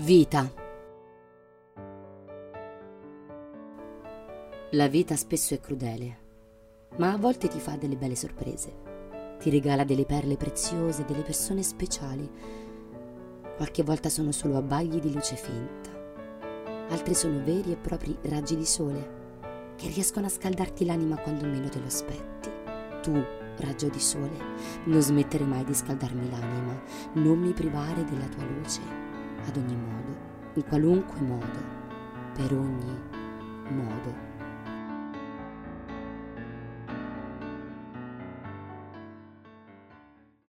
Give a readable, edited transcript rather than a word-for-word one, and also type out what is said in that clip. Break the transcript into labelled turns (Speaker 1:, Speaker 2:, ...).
Speaker 1: Vita. La vita spesso è crudele, ma a volte ti fa delle belle sorprese. Ti regala delle perle preziose, delle persone speciali. Qualche volta sono solo abbagli di luce finta. Altri sono veri e propri raggi di sole che riescono a scaldarti l'anima quando meno te lo aspetti. Tu, raggio di sole, non smettere mai di scaldarmi l'anima, non mi privare della tua luce, ad ogni modo, in qualunque modo, per ogni modo.